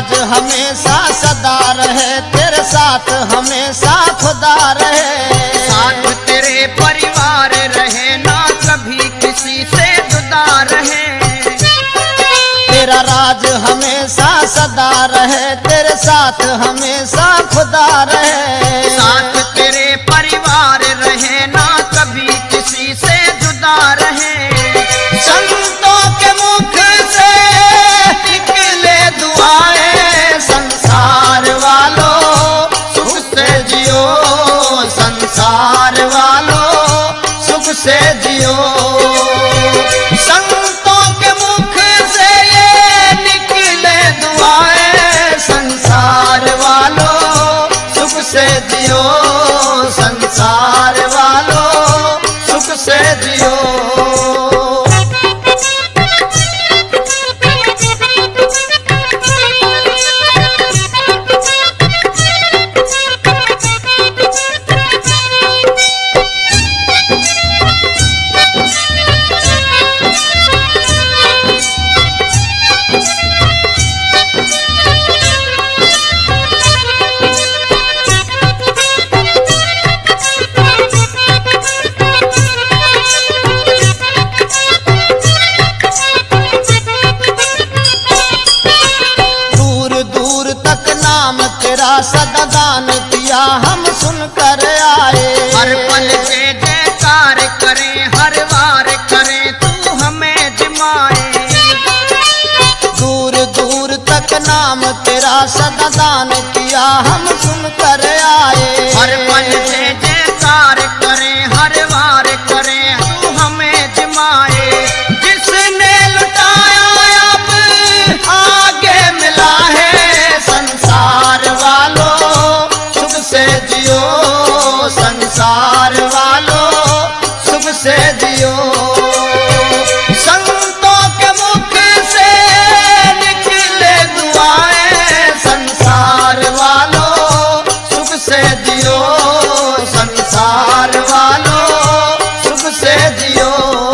राज हमेशा सदा रहे, तेरे साथ हमेशा खुदा रहे। साथ तेरे परिवार रहे, ना कभी किसी से जुदा रहे। तेरा राज हमेशा सदा रहे, तेरे साथ हमेशा खुदा रहे। साथ तेरे परिवार रहे, ना कभी किसी से जुदा रहे। संतों के मुख से निकले दुआएं, संसार वालों सुख से जियो, संसार वालों सुख से जियो। संतों के मुख से ये निकले दुआएं, संसार वालों सुख से जियो, संसार वालों सुख से जियो। सदा दान किया हम सुनकर आए। हर पल जय जयकार करें, हर वार करें तू हमें जिमाए। दूर दूर तक नाम तेरा सदा दान किया हम सुनकर आए। हर पल जय जयकार करें, हर वार करें तू हमें जिमाए। जिसने लुटाया अब आगे मिला है, संसार वालों सुख से जियो, संसार वालों सुख से जियो। संतों के मुख से निकले दुआएं, संसार वालों सुख से जियो, संसार वालों सुख से जियो।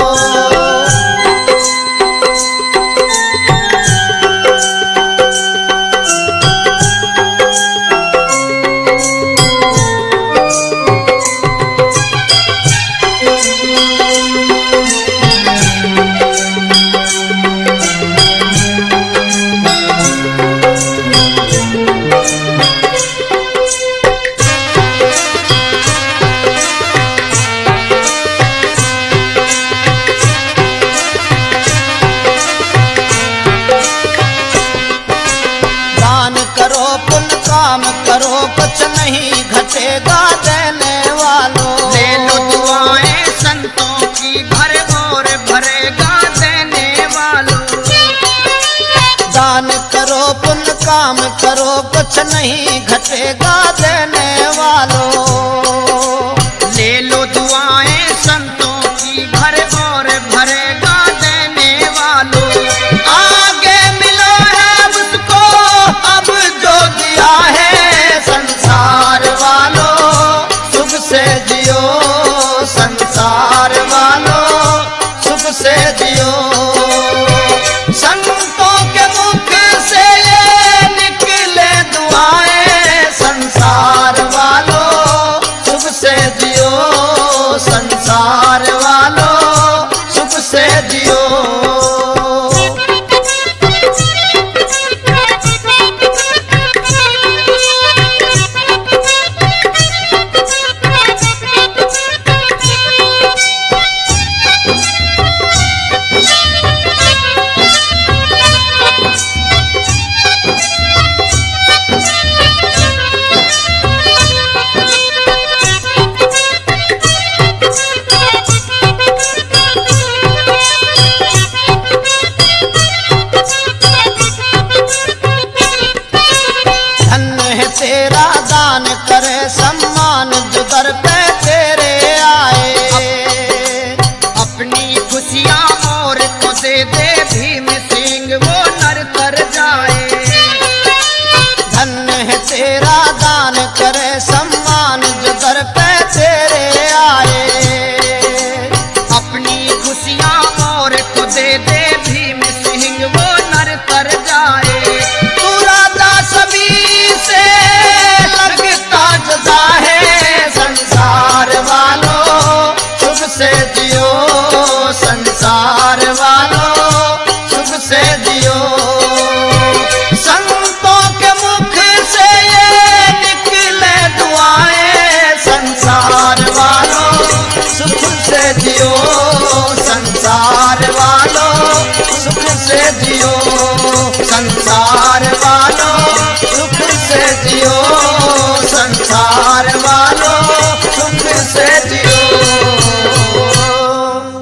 करो कुछ नहीं घटेगा देने वालों। ले लो दुआएं संतों की, घर और भरेगा देने वालों। दान करो पुण्य काम करो, कुछ नहीं घटेगा देने वालों। ले लो दुआएं संतों की, घर और भरेगा देने वालों। आगे मिला है मुझको अब जो दिया है, संसार वालों सुख से जियो, संसार वालों सुख से जियो। संतों के मुख से ये निकले दुआएं, संसार वालों सुख से जियो, संसार वालों सुख से जियो। सम्मान जो दर पे तेरे आए, अपनी खुशियाँ और को दे दे भीम सिंह वो नर तर जाए। धन्य है तेरा दान करे सम्मान जो दर पे तेरे आए। अपनी खुशियाँ और को दे दे भीम सिंह वो नर तर जाए। तू राजा परिवार वालों सुख से जियो।